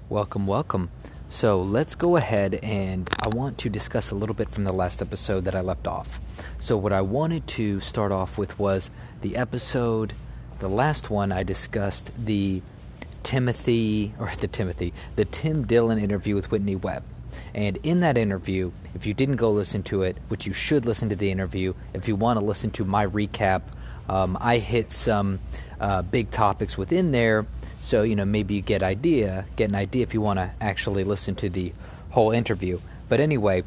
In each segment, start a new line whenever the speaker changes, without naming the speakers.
Welcome, welcome. So let's go ahead and I want to discuss a little bit from the last episode that I left off. So what I wanted to start off with was the last one I discussed the Tim Dillon interview with Whitney Webb. And in that interview, if you didn't go listen to it, which you should listen to the interview, if you want to listen to my recap, I hit some big topics within there. So, maybe you get an idea if you want to actually listen to the whole interview. But anyway,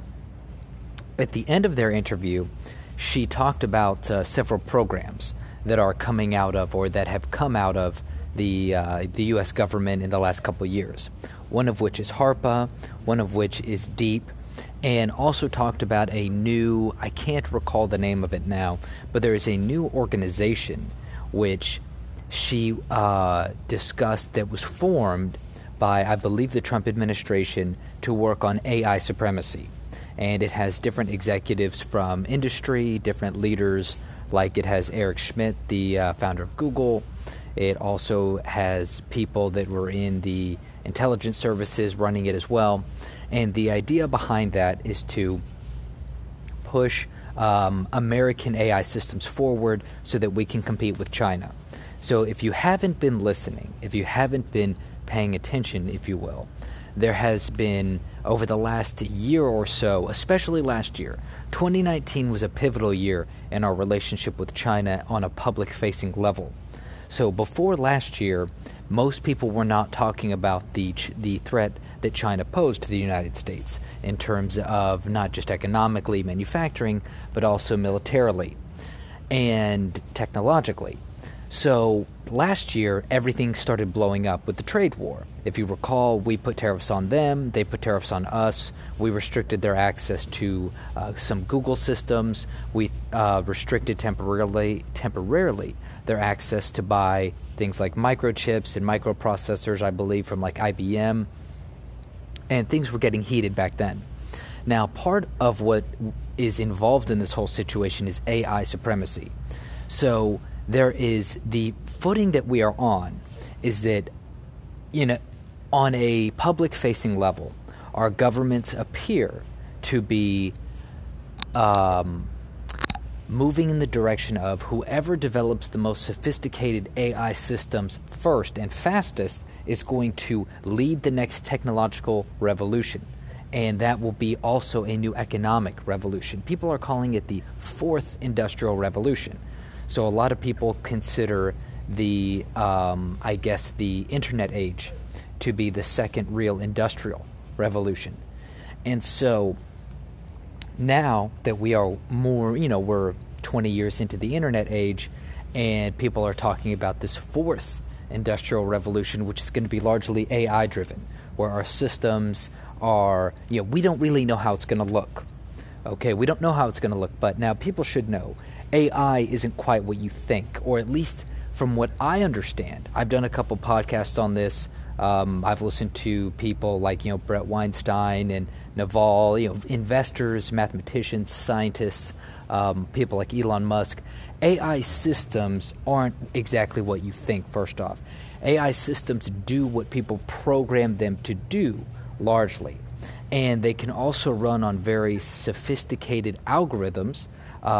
at the end of their interview, she talked about several programs that are coming out of or that have come out of the U.S. government in the last couple of years. One of which is HARPA, one of which is DEEP, and also talked about a new, I can't recall the name of it now, but there is a new organization which she discussed that was formed by, I believe, the Trump administration to work on AI supremacy. And it has different executives from industry, different leaders, like it has Eric Schmidt, the founder of Google. It also has people that were in the intelligence services running it as well. And the idea behind that is to push American AI systems forward so that we can compete with China. So if you haven't been listening, if you haven't been paying attention, if you will, there has been, over the last year or so, especially last year, 2019 was a pivotal year in our relationship with China on a public-facing level. So before last year, most people were not talking about the threat that China posed to the United States in terms of not just economically, manufacturing, but also militarily and technologically. So last year, everything started blowing up with the trade war. If you recall, we put tariffs on them, they put tariffs on us. We restricted their access to some Google systems. We restricted temporarily their access to buy things like microchips and microprocessors, I believe, from like IBM. And things were getting heated back then. Now, part of what is involved in this whole situation is AI supremacy. So there is the footing that we are on is that, on a public-facing level, our governments appear to be moving in the direction of whoever develops the most sophisticated AI systems first and fastest is going to lead the next technological revolution. And that will be also a new economic revolution. People are calling it the fourth industrial revolution. So a lot of people consider the internet age to be the second real industrial revolution. And so now that we are more, we're 20 years into the internet age, and people are talking about this fourth industrial revolution, which is going to be largely AI driven, where our systems are, we don't really know how it's going to look. Okay, we don't know how it's going to look, but now people should know AI isn't quite what you think, or at least from what I understand. I've done a couple podcasts on this. I've listened to people like, Brett Weinstein and Naval, investors, mathematicians, scientists, people like Elon Musk. AI systems aren't exactly what you think, first off. AI systems do what people program them to do, largely. And they can also run on very sophisticated algorithms,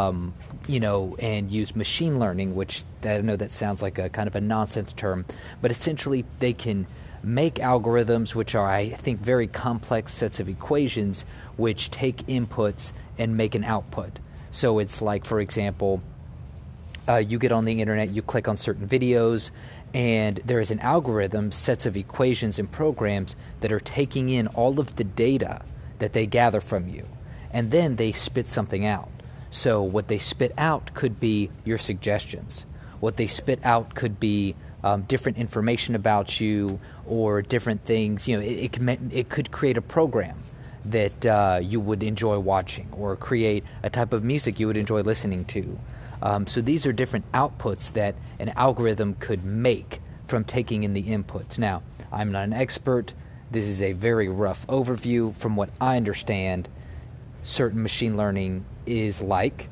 and use machine learning, which I know that sounds like a kind of a nonsense term, but essentially they can make algorithms which are, I think, very complex sets of equations which take inputs and make an output. So it's like, for example, you get on the internet, you click on certain videos, and there is an algorithm, sets of equations and programs that are taking in all of the data that they gather from you, and then they spit something out. So what they spit out could be your suggestions. What they spit out could be different information about you or different things. It could create a program that you would enjoy watching, or create a type of music you would enjoy listening to. So these are different outputs that an algorithm could make from taking in the inputs. Now, I'm not an expert. This is a very rough overview from what I understand certain machine learning is like.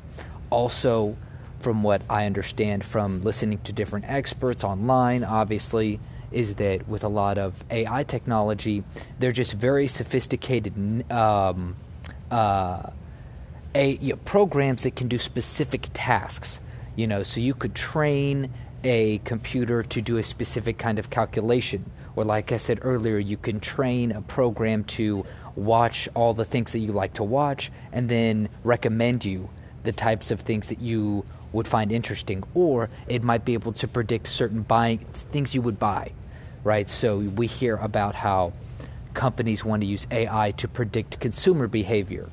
Also, from what I understand from listening to different experts online, obviously, is that with a lot of AI technology, they're just very sophisticated programs that can do specific tasks. So you could train a computer to do a specific kind of calculation, or like I said earlier, you can train a program to watch all the things that you like to watch and then recommend you the types of things that you would find interesting, or it might be able to predict certain buying things you would buy, right? So we hear about how companies want to use AI to predict consumer behavior,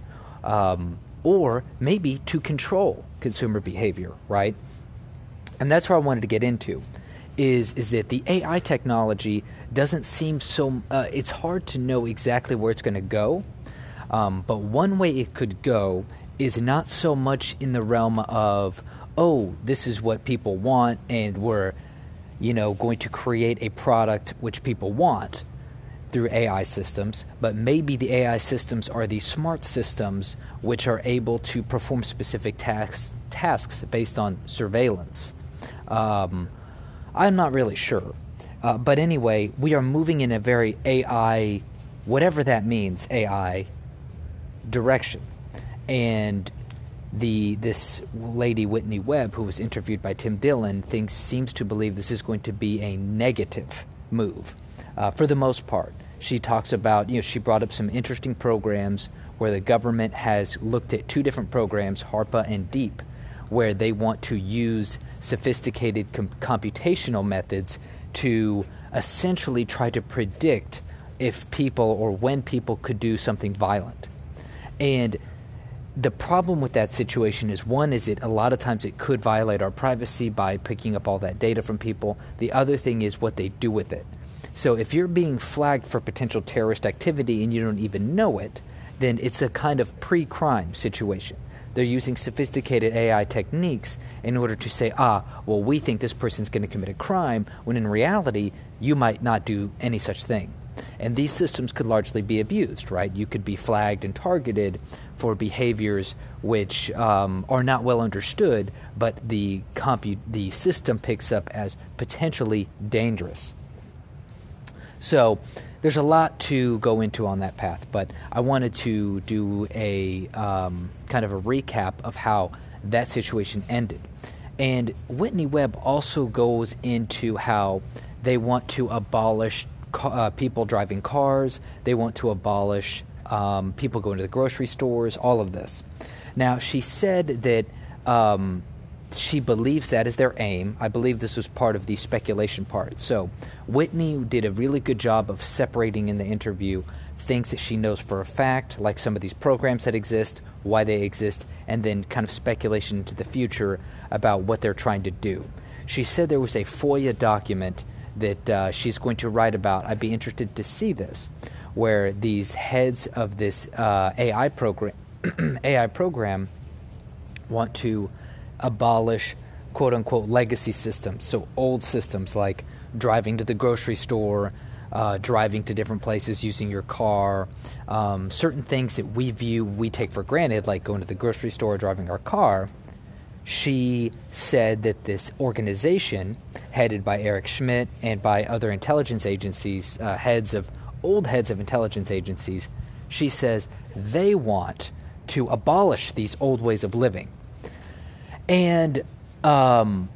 or maybe to control consumer behavior, right? And that's where I wanted to get into, is that the AI technology doesn't seem so, it's hard to know exactly where it's going to go, but one way it could go is not so much in the realm of, oh, this is what people want and we're, going to create a product which people want through AI systems, but maybe the AI systems are the smart systems which are able to perform specific tasks based on surveillance. I'm not really sure. But anyway, we are moving in a very AI, whatever that means, AI direction. And this lady, Whitney Webb, who was interviewed by Tim Dillon, seems to believe this is going to be a negative move for the most part. She talks about, she brought up some interesting programs where the government has looked at two different programs, HARPA and DEEP, where they want to use sophisticated computational methods to essentially try to predict if people or when people could do something violent. And the problem with that situation is, one, is a lot of times it could violate our privacy by picking up all that data from people. The other thing is what they do with it. So if you're being flagged for potential terrorist activity and you don't even know it, then it's a kind of pre-crime situation. They're using sophisticated AI techniques in order to say, well, we think this person's going to commit a crime, when in reality, you might not do any such thing. And these systems could largely be abused, right? You could be flagged and targeted for behaviors which are not well understood, but the system picks up as potentially dangerous. So there's a lot to go into on that path, but I wanted to do a kind of a recap of how that situation ended. And Whitney Webb also goes into how they want to abolish people driving cars. They want to abolish people going to the grocery stores, all of this. Now, she said that she believes that is their aim. I believe this was part of the speculation part. So Whitney did a really good job of separating in the interview things that she knows for a fact, like some of these programs that exist, why they exist, and then kind of speculation into the future about what they're trying to do. She said there was a FOIA document that she's going to write about. I'd be interested to see this, where these heads of this AI program want to abolish quote-unquote legacy systems, so old systems like driving to the grocery store, driving to different places using your car, certain things that we take for granted, like going to the grocery store, driving our car. She said that this organization, headed by Eric Schmidt and by other intelligence agencies, heads of intelligence agencies, she says they want to abolish these old ways of living. And I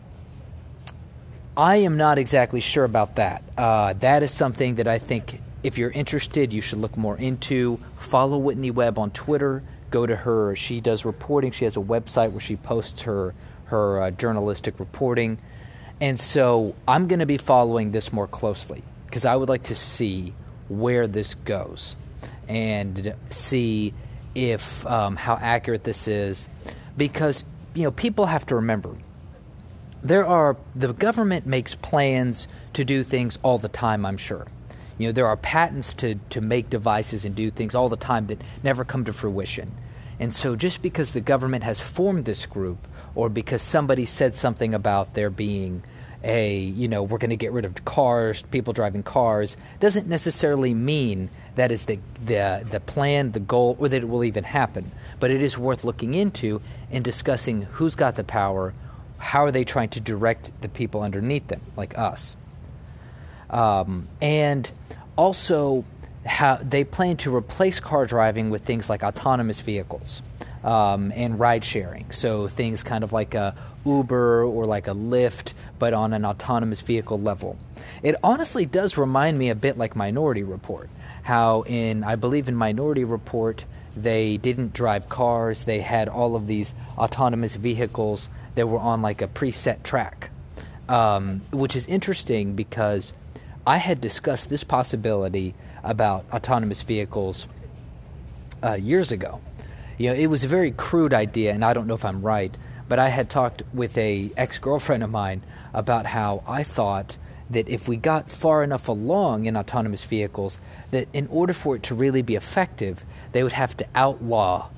am not exactly sure about that. That is something that I think, if you're interested, you should look more into. Follow Whitney Webb on Twitter. Go to her. She does reporting. She has a website where she posts her journalistic reporting. And so I'm going to be following this more closely because I would like to see where this goes and see if how accurate this is, because people have to remember the government makes plans to do things all the time. I'm sure there are patents to make devices and do things all the time that never come to fruition. And so just because the government has formed this group, or because somebody said something about there being we're going to get rid of cars, people driving cars, doesn't necessarily mean that is the plan, the goal, or that it will even happen. But it is worth looking into and discussing who's got the power, how are they trying to direct the people underneath them, like us. And also how they plan to replace car driving with things like autonomous vehicles and ride sharing. So things kind of like a Uber or like a Lyft, but on an autonomous vehicle level. It honestly does remind me a bit like Minority Report. How I believe in Minority Report, they didn't drive cars. They had all of these autonomous vehicles that were on like a preset track, which is interesting because I had discussed this possibility about autonomous vehicles years ago. It was a very crude idea, and I don't know if I'm right, but I had talked with a ex-girlfriend of mine about how I thought that if we got far enough along in autonomous vehicles, that in order for it to really be effective, they would have to outlaw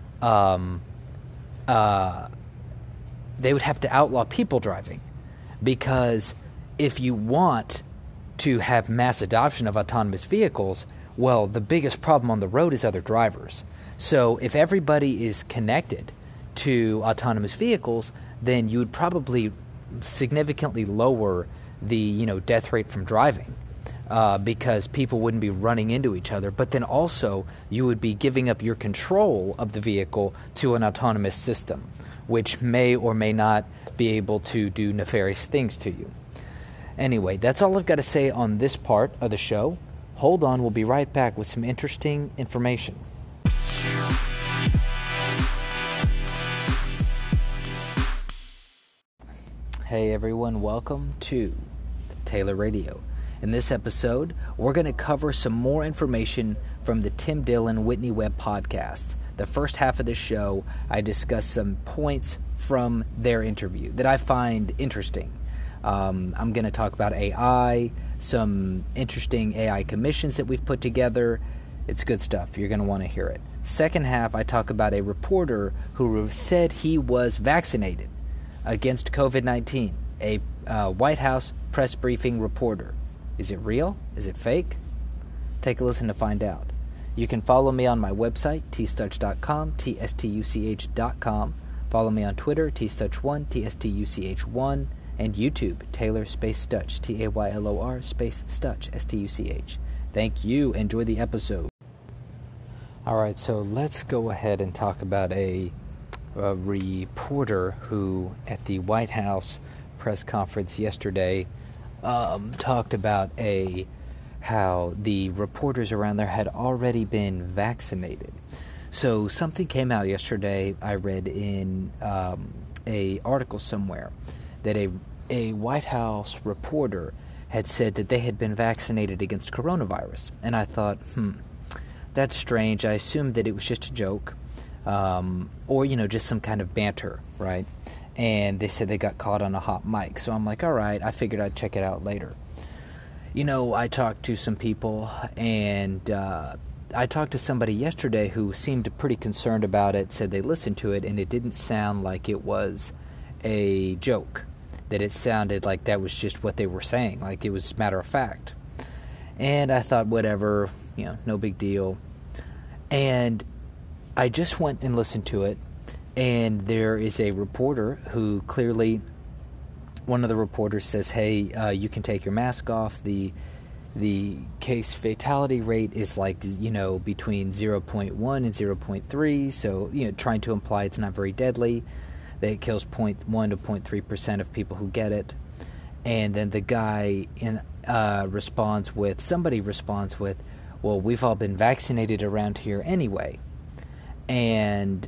people driving. Because if you want to have mass adoption of autonomous vehicles, well, the biggest problem on the road is other drivers. So if everybody is connected to autonomous vehicles, then you would probably significantly lower the death rate from driving because people wouldn't be running into each other. But then also you would be giving up your control of the vehicle to an autonomous system, which may or may not be able to do nefarious things to you. Anyway, that's all I've got to say on this part of the show. Hold on, we'll be right back with some interesting information. Hey everyone, welcome to Taylor Radio. In this episode, we're going to cover some more information from the Tim Dillon Whitney Webb podcast. The first half of the show, I discuss some points from their interview that I find interesting. I'm going to talk about AI, some interesting AI commissions that we've put together. It's good stuff. You're going to want to hear it. Second half, I talk about a reporter who said he was vaccinated against COVID-19, a White House press briefing reporter. Is it real? Is it fake? Take a listen to find out. You can follow me on my website, tstuch.com, tstuch.com. Follow me on Twitter, tstuch1, tstuch1, and YouTube, Taylor space Stuch, Taylor space Stuch, Stuch. Thank you. Enjoy the episode. All right, so let's go ahead and talk about a reporter who, at the White House press conference yesterday, talked about how the reporters around there had already been vaccinated. So something came out yesterday, I read in a article somewhere, that a White House reporter had said that they had been vaccinated against coronavirus. And I thought, that's strange. I assumed that it was just a joke. Or, just some kind of banter, right? And they said they got caught on a hot mic. So I'm like, all right, I figured I'd check it out later. I talked to some people, and I talked to somebody yesterday who seemed pretty concerned about it, said they listened to it, and it didn't sound like it was a joke, that it sounded like that was just what they were saying, like it was matter of fact. And I thought, whatever, no big deal. And I just went and listened to it, and there is a reporter who clearly, one of the reporters says, hey, you can take your mask off. The case fatality rate is like, between 0.1 and 0.3, so, trying to imply it's not very deadly, that it kills 0.1 to 0.3% of people who get it. And then the guy responds with, well, we've all been vaccinated around here anyway. And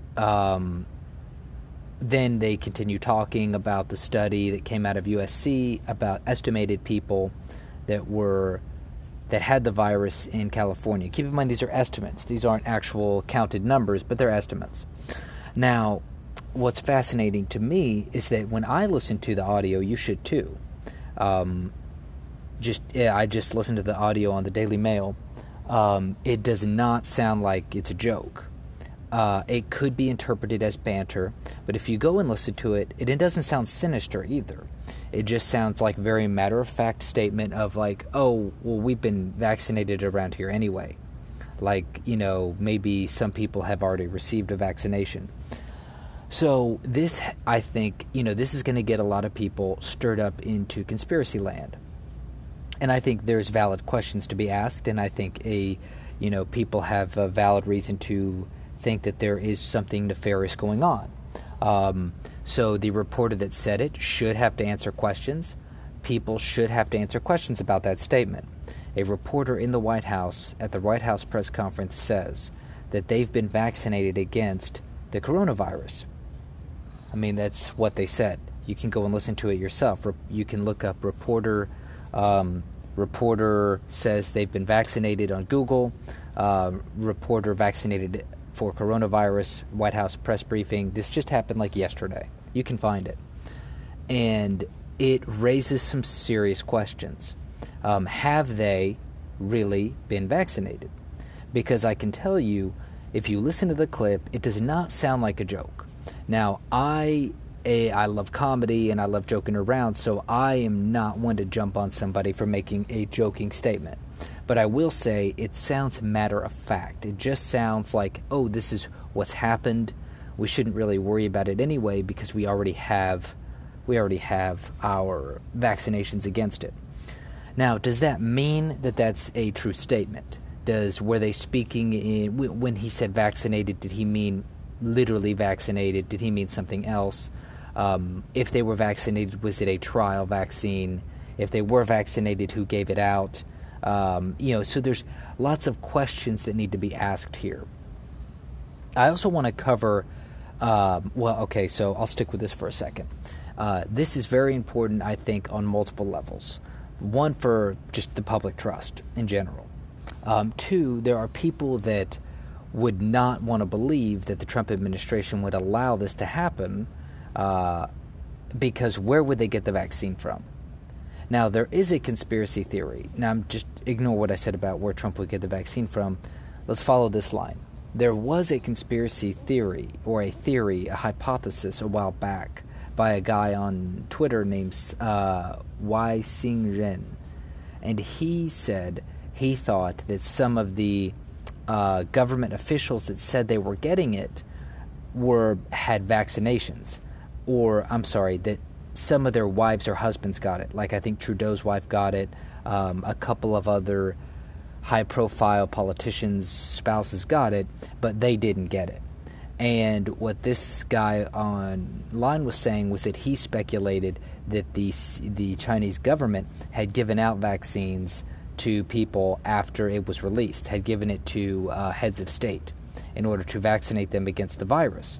then they continue talking about the study that came out of USC about estimated people that had the virus in California. Keep in mind, these are estimates. These aren't actual counted numbers, but they're estimates. Now, what's fascinating to me is that when I listen to the audio, you should too. I just listened to the audio on the Daily Mail. It does not sound like it's a joke. It could be interpreted as banter, but if you go and listen to it, it doesn't sound sinister either. It just sounds like very matter-of-fact statement of like, oh, well, we've been vaccinated around here anyway. Like, maybe some people have already received a vaccination. So this, I think, this is going to get a lot of people stirred up into conspiracy land. And I think there's valid questions to be asked, and I think people have a valid reason to think that there is something nefarious going on. So the reporter that said it should have to answer questions. People should have to answer questions about that statement. A reporter in the White House at the White House press conference says that they've been vaccinated against the coronavirus. I mean, that's what they said. You can go and listen to it yourself. You can look up reporter says they've been vaccinated on Google. Reporter vaccinated for coronavirus, White House press briefing. This just happened like yesterday. You can find it. And it raises some serious questions. Have they really been vaccinated? Because I can tell you, if you listen to the clip, it does not sound like a joke. Now, I love comedy and I love joking around, so I am not one to jump on somebody for making a joking statement. But I will say it sounds matter of fact. It just sounds like, oh, this is what's happened. We shouldn't really worry about it anyway because we already have our vaccinations against it. Now, does that mean that that's a true statement? Were they speaking when he said vaccinated, did he mean literally vaccinated? Did he mean something else? If they were vaccinated, was it a trial vaccine? If they were vaccinated, who gave it out? So there's lots of questions that need to be asked here. I also want to cover, so I'll stick with this for a second. This is very important, I think, on multiple levels. One, for just the public trust in general. Two, there are people that would not want to believe that the Trump administration would allow this to happen because where would they get the vaccine from? Now, there is a conspiracy theory. Now, just ignore what I said about where Trump would get the vaccine from. Let's follow this line. There was a conspiracy theory, or a hypothesis a while back by a guy on Twitter named Wai Sing Ren. And he said he thought that some of the government officials that said they were getting it had vaccinations. That some of their wives or husbands got it. Like I think Trudeau's wife got it. A couple of other high-profile politicians' spouses got it, but they didn't get it. And what this guy online was saying was that he speculated that the Chinese government had given out vaccines to people after it was released, had given it to heads of state in order to vaccinate them against the virus.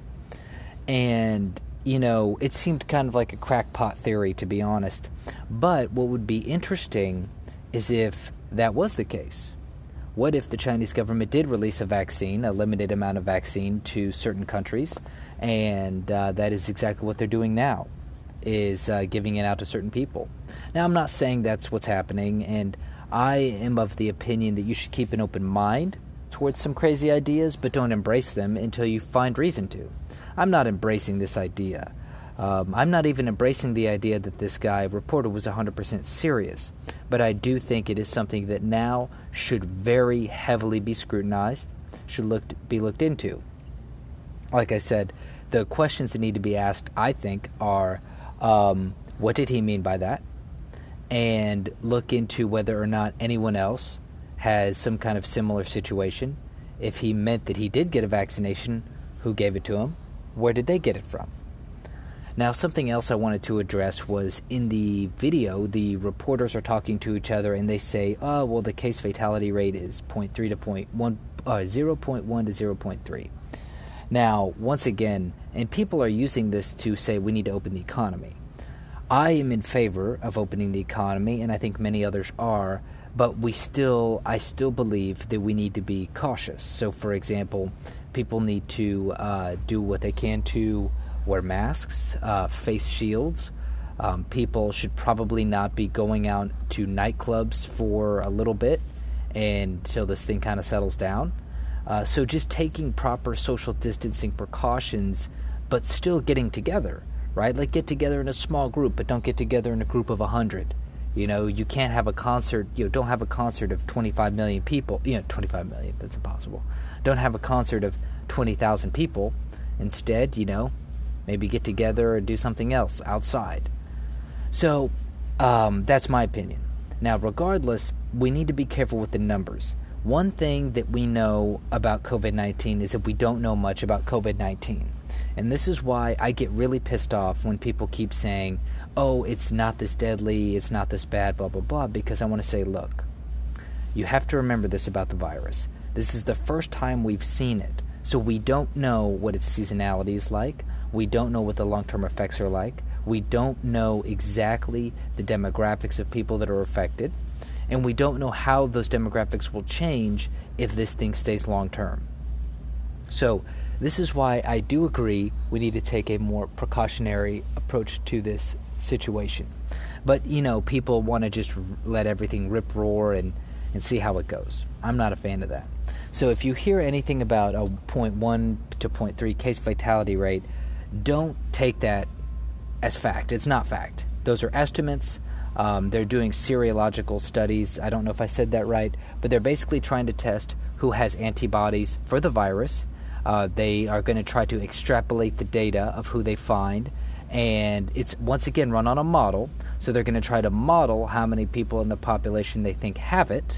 And it seemed kind of like a crackpot theory, to be honest. But what would be interesting is if that was the case. What if the Chinese government did release a vaccine, a limited amount of vaccine, to certain countries, and that is exactly what they're doing now, is giving it out to certain people. Now, I'm not saying that's what's happening, and I am of the opinion that you should keep an open mind towards some crazy ideas, but don't embrace them until you find reason to. I'm not embracing this idea. I'm not even embracing the idea that this reporter was 100% serious. But I do think it is something that now should very heavily be scrutinized, should be looked into. Like I said, the questions that need to be asked, I think, are what did he mean by that? And look into whether or not anyone else has some kind of similar situation. If he meant that he did get a vaccination, who gave it to him? Where did they get it from? Now, something else I wanted to address was in the video, the reporters are talking to each other and they say, the case fatality rate is 0.1 to 0.3. Now, once again, and people are using this to say we need to open the economy. I am in favor of opening the economy, and I think many others are, but I still believe that we need to be cautious. So, for example, people need to do what they can to wear masks, face shields. People should probably not be going out to nightclubs for a little bit until this thing kind of settles down. So just taking proper social distancing precautions, but still getting together, right? Like get together in a small group, but don't get together in a group of 100. You can't have a concert, don't have a concert of 25 million people. 25 million, that's impossible. Don't have a concert of 20,000 people. Instead, maybe get together or do something else outside. So that's my opinion. Now, regardless, we need to be careful with the numbers. One thing that we know about COVID-19 is that we don't know much about COVID-19. And this is why I get really pissed off when people keep saying, oh, it's not this deadly, it's not this bad, blah, blah, blah, because I want to say, look, you have to remember this about the virus. This is the first time we've seen it, so we don't know what its seasonality is like. We don't know what the long-term effects are like. We don't know exactly the demographics of people that are affected. And we don't know how those demographics will change if this thing stays long-term. So this is why I do agree we need to take a more precautionary approach to this situation. But, people want to just let everything rip roar and see how it goes. I'm not a fan of that. So if you hear anything about a 0.1 to 0.3 case fatality rate, don't take that as fact. It's not fact. Those are estimates. They're doing serological studies. I don't know if I said that right, but they're basically trying to test who has antibodies for the virus. They are going to try to extrapolate the data of who they find, and it's once again run on a model. So they're going to try to model how many people in the population they think have it,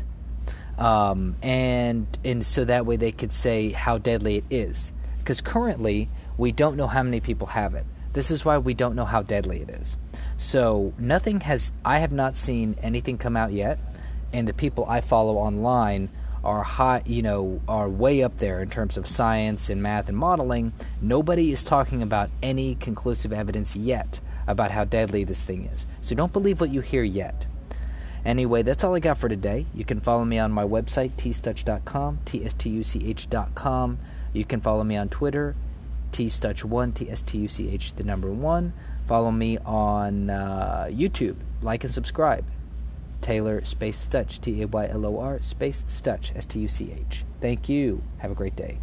and so that way they could say how deadly it is. Because currently we don't know how many people have it. This is why we don't know how deadly it is. So I have not seen anything come out yet, and the people I follow online are are way up there in terms of science and math and modeling. Nobody is talking about any conclusive evidence yet about how deadly this thing is. So don't believe what you hear yet. Anyway, that's all I got for today. You can follow me on my website, tstuch.com, tstuch.com. You can follow me on Twitter, tstuch1, tstuch, the number 1. Follow me on YouTube. Like and subscribe. Taylor Space Stuch, Taylor Space Stuch, Stuch. Thank you. Have a great day.